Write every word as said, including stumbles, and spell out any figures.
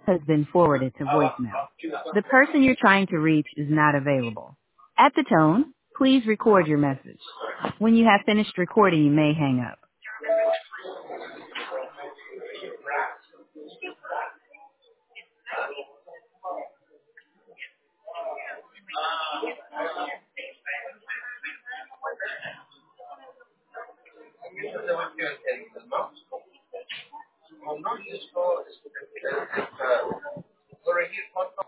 has been forwarded to voicemail. The person you're trying to reach is not available. At the tone, please record your message. When you have finished recording, you may hang up.